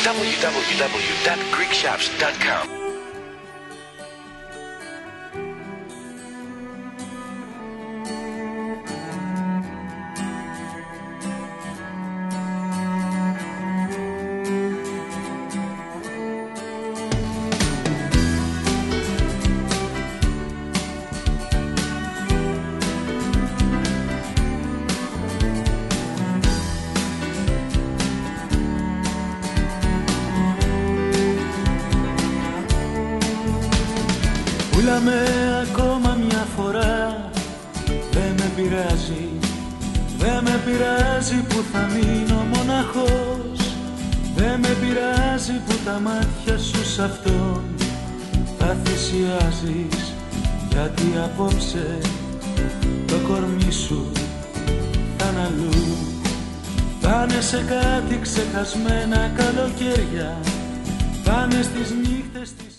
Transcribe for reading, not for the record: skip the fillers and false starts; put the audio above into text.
www.greekshops.com. Πούλαμε ακόμα μια φορά, δεν με πειράζει, δεν με πειράζει που θα μείνω μοναχός. Δεν με πειράζει που τα μάτια σου σ' αυτόν τα θυσιάζεις, γιατί απόψε το κορμί σου θα είναι αλλού. Πάνε σε κάτι ξεχασμένα καλοκαίρια, πάνε στις νύχτες της